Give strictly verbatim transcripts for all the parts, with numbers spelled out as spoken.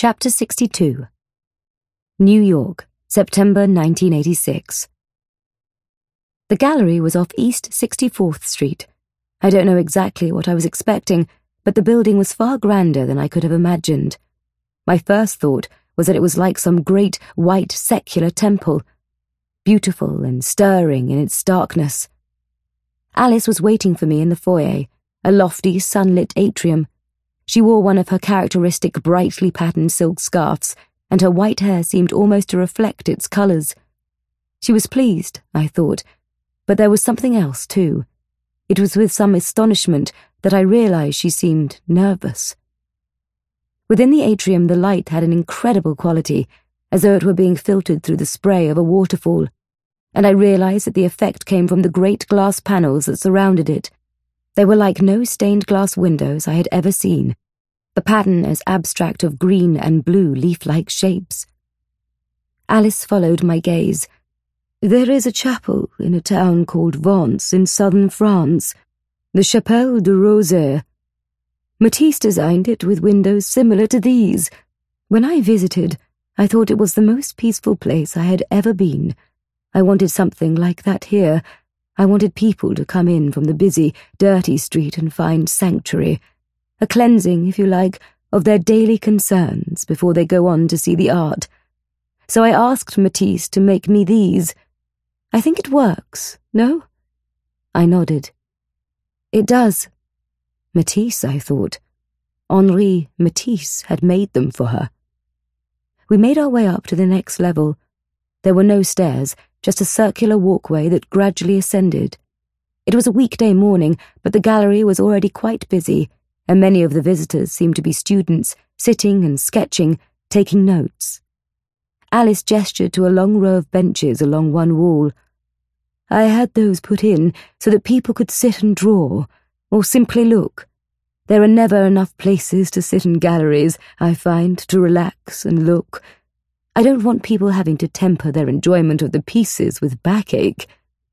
Chapter sixty-two. New York, September nineteen eighty-six. The gallery was off East sixty-fourth Street. I don't know exactly what I was expecting, but the building was far grander than I could have imagined. My first thought was that it was like some great white secular temple, beautiful and stirring in its starkness. Alice was waiting for me in the foyer, a lofty, sunlit atrium. She wore one of her characteristic brightly patterned silk scarves, and her white hair seemed almost to reflect its colours. She was pleased, I thought, but there was something else too. It was with some astonishment that I realised she seemed nervous. Within the atrium the light had an incredible quality, as though it were being filtered through the spray of a waterfall, and I realised that the effect came from the great glass panels that surrounded it. They were like no stained glass windows I had ever seen, the pattern as abstract of green and blue leaf-like shapes. Alice followed my gaze. "There is a chapel in a town called Vence in southern France, the Chapelle de Rosaire. Matisse designed it with windows similar to these. When I visited, I thought it was the most peaceful place I had ever been. I wanted something like that here. I wanted people to come in from the busy, dirty street and find sanctuary, a cleansing, if you like, of their daily concerns before they go on to see the art. So I asked Matisse to make me these. I think it works, no?" I nodded. "It does." Matisse, I thought. Henri Matisse had made them for her. We made our way up to the next level. There were no stairs, just a circular walkway that gradually ascended. It was a weekday morning, but the gallery was already quite busy, and many of the visitors seemed to be students, sitting and sketching, taking notes. Alice gestured to a long row of benches along one wall. "I had those put in so that people could sit and draw, or simply look. There are never enough places to sit in galleries, I find, to relax and look. I don't want people having to temper their enjoyment of the pieces with backache."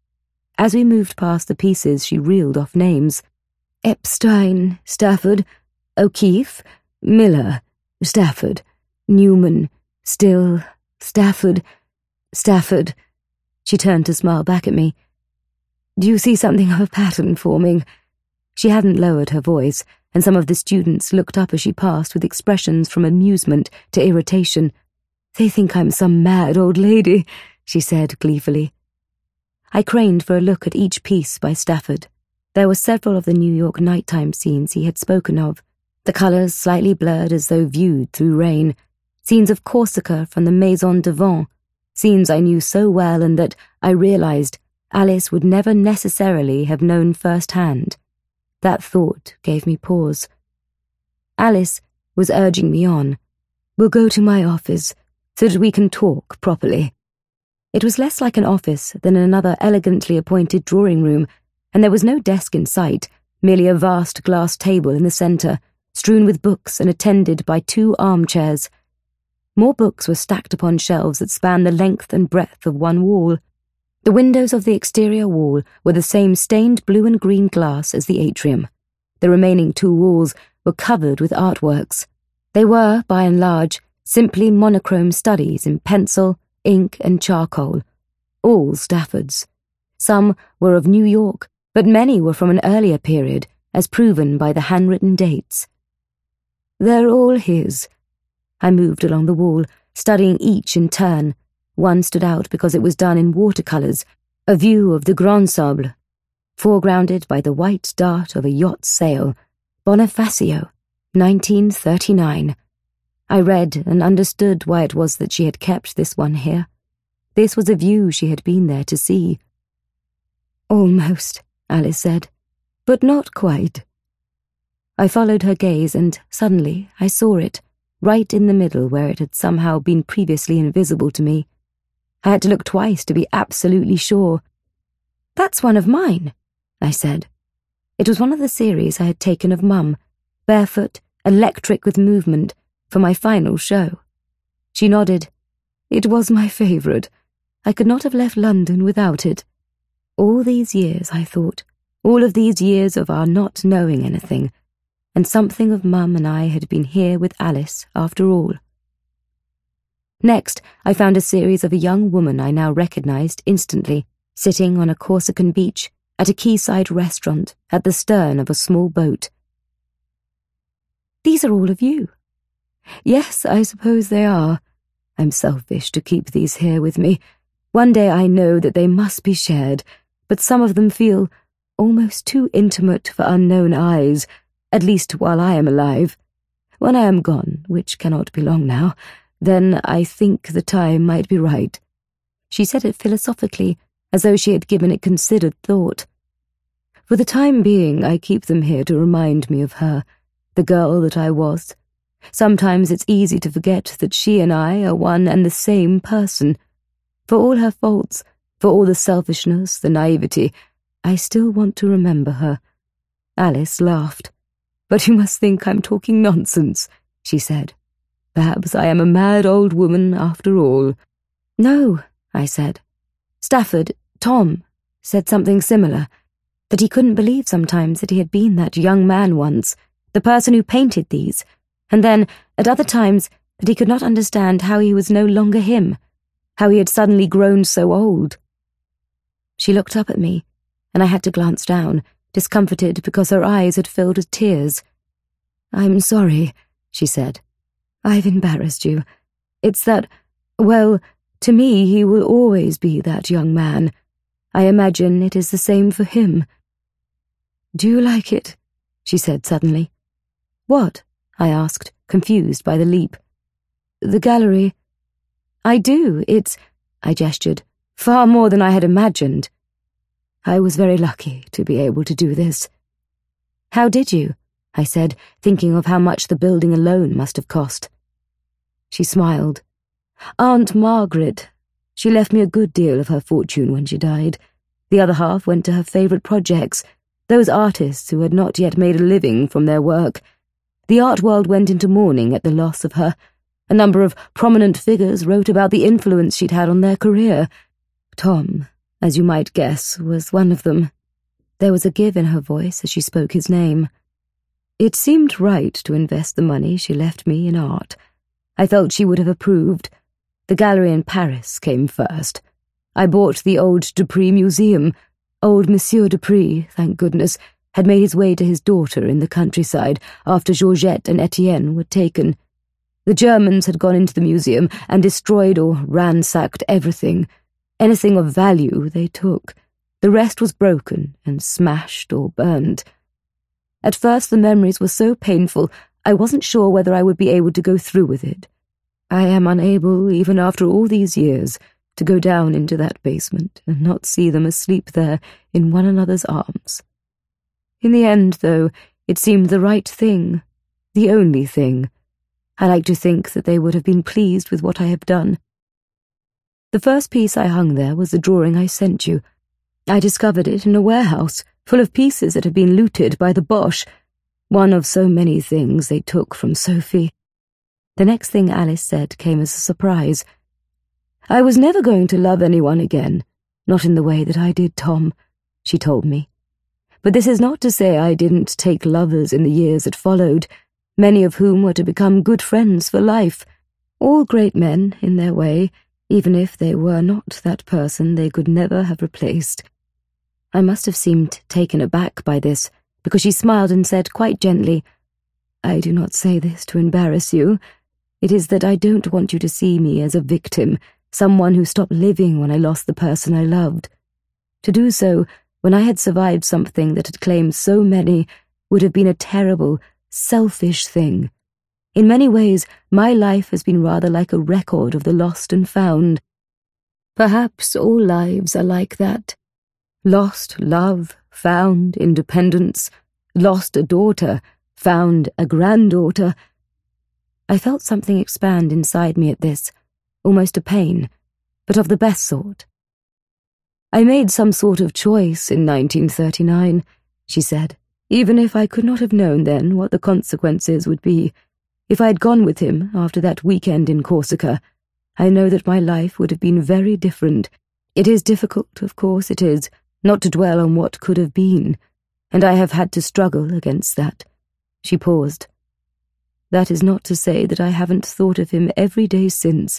As we moved past the pieces, she reeled off names. Epstein, Stafford, O'Keeffe, Miller, Stafford, Newman, Still, Stafford, Stafford. She turned to smile back at me. "Do you see something of a pattern forming?" She hadn't lowered her voice, and some of the students looked up as she passed with expressions from amusement to irritation. "They think I'm some mad old lady," she said gleefully. I craned for a look at each piece by Stafford. There were several of the New York nighttime scenes he had spoken of, the colours slightly blurred as though viewed through rain, scenes of Corsica from the Maison de Vent, scenes I knew so well and that, I realised, Alice would never necessarily have known firsthand. That thought gave me pause. Alice was urging me on. "We'll go to my office, so that we can talk properly." It was less like an office than another elegantly appointed drawing room, and there was no desk in sight, merely a vast glass table in the centre, strewn with books and attended by two armchairs. More books were stacked upon shelves that spanned the length and breadth of one wall. The windows of the exterior wall were the same stained blue and green glass as the atrium. The remaining two walls were covered with artworks. They were, by and large, simply monochrome studies in pencil, ink and charcoal, all Stafford's. Some were of New York, but many were from an earlier period, as proven by the handwritten dates. "They're all his." I moved along the wall, studying each in turn. One stood out because it was done in watercolours, a view of the Grand Sable, foregrounded by the white dart of a yacht's sail. Bonifacio, nineteen thirty-nine. I read and understood why it was that she had kept this one here. This was a view she had been there to see. "Almost," Alice said, "but not quite." I followed her gaze and, suddenly, I saw it, right in the middle where it had somehow been previously invisible to me. I had to look twice to be absolutely sure. "That's one of mine," I said. It was one of the series I had taken of Mum, barefoot, electric with movement, for my final show. She nodded. "It was my favourite. I could not have left London without it. All these years, I thought, all of these years of our not knowing anything, and something of Mum and I had been here with Alice after all." Next, I found a series of a young woman I now recognized instantly, sitting on a Corsican beach at a quayside restaurant at the stern of a small boat. "These are all of you." "Yes, I suppose they are. I'm selfish to keep these here with me. One day I know that they must be shared, but some of them feel almost too intimate for unknown eyes, at least while I am alive. When I am gone, which cannot be long now, then I think the time might be right." She said it philosophically, as though she had given it considered thought. "For the time being, I keep them here to remind me of her, the girl that I was. Sometimes it's easy to forget that she and I are one and the same person. For all her faults, for all the selfishness, the naivety, I still want to remember her." Alice laughed. "But you must think I'm talking nonsense," she said. "Perhaps I am a mad old woman after all." "No," I said. "Stafford, Tom, said something similar, that he couldn't believe sometimes that he had been that young man once, the person who painted these, and then, at other times, that he could not understand how he was no longer him, how he had suddenly grown so old." She looked up at me, and I had to glance down, discomfited because her eyes had filled with tears. "I'm sorry," she said. "I've embarrassed you. It's that, well, to me he will always be that young man. I imagine it is the same for him." "Do you like it?" she said suddenly. "What?" I asked, confused by the leap. "The gallery." "I do. It's," I gestured, "far more than I had imagined. I was very lucky to be able to do this." "How did you?" I said, thinking of how much the building alone must have cost. She smiled. "Aunt Margaret. She left me a good deal of her fortune when she died. The other half went to her favourite projects, those artists who had not yet made a living from their work. The art world went into mourning at the loss of her. A number of prominent figures wrote about the influence she'd had on their career. Tom, as you might guess, was one of them." There was a give in her voice as she spoke his name. "It seemed right to invest the money she left me in art. I felt she would have approved. The gallery in Paris came first. I bought the old Dupré Museum. Old Monsieur Dupré, thank goodness, had made his way to his daughter in the countryside after Georgette and Etienne were taken. The Germans had gone into the museum and destroyed or ransacked everything. Anything of value they took. The rest was broken and smashed or burned. At first the memories were so painful I wasn't sure whether I would be able to go through with it. I am unable, even after all these years, to go down into that basement and not see them asleep there in one another's arms. In the end, though, it seemed the right thing, the only thing. I like to think that they would have been pleased with what I have done. The first piece I hung there was the drawing I sent you. I discovered it in a warehouse, full of pieces that had been looted by the Boche, one of so many things they took from Sophie. The next thing Alice said came as a surprise. "I was never going to love anyone again, not in the way that I did Tom," she told me. "But this is not to say I didn't take lovers in the years that followed, many of whom were to become good friends for life, all great men in their way, even if they were not that person they could never have replaced." I must have seemed taken aback by this, because she smiled and said quite gently, "I do not say this to embarrass you. It is that I don't want you to see me as a victim, someone who stopped living when I lost the person I loved. To do so, when I had survived something that had claimed so many, would have been a terrible, selfish thing. In many ways, my life has been rather like a record of the lost and found. Perhaps all lives are like that. Lost love, found independence, lost a daughter, found a granddaughter." I felt something expand inside me at this, almost a pain, but of the best sort. "I made some sort of choice in nineteen thirty-nine, she said, "even if I could not have known then what the consequences would be. If I had gone with him after that weekend in Corsica, I know that my life would have been very different. It is difficult, of course it is, not to dwell on what could have been, and I have had to struggle against that." She paused. "That is not to say that I haven't thought of him every day since,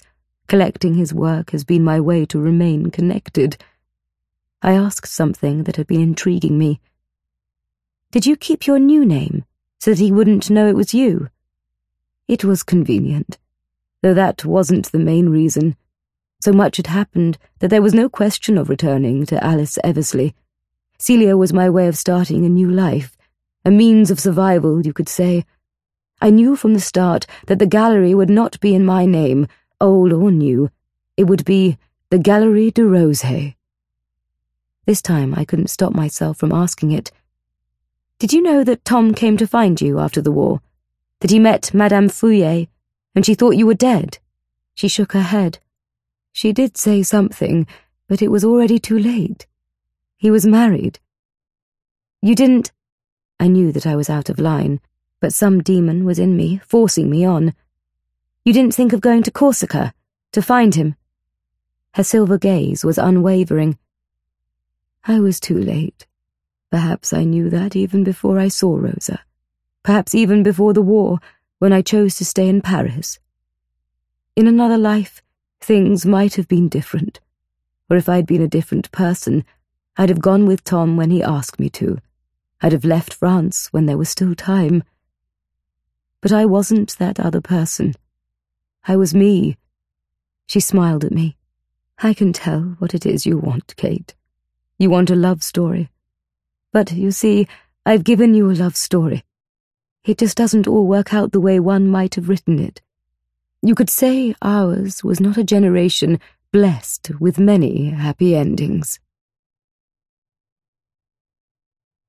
Collecting his work has been my way to remain connected. I asked something that had been intriguing me. Did you keep your new name so that he wouldn't know it was you? It was convenient, though that wasn't the main reason. So much had happened that there was no question of returning to Alice Eversley. Celia was my way of starting a new life, a means of survival, you could say. I knew from the start that the gallery would not be in my name, old or new. It would be the Galerie de Roshay. This time I couldn't stop myself from asking it. Did you know that Tom came to find you after the war? That he met Madame Fouillet, and she thought you were dead? She shook her head. She did say something, but it was already too late. He was married. You didn't... I knew that I was out of line, but some demon was in me, forcing me on. You didn't think of going to Corsica, to find him? Her silver gaze was unwavering. I was too late. Perhaps I knew that even before I saw Rosa. Perhaps even before the war, when I chose to stay in Paris. In another life, things might have been different. Or if I'd been a different person, I'd have gone with Tom when he asked me to. I'd have left France when there was still time. But I wasn't that other person. I was me. She smiled at me. I can tell what it is you want, Kate. You want a love story. But, you see, I've given you a love story. It just doesn't all work out the way one might have written it. You could say ours was not a generation blessed with many happy endings.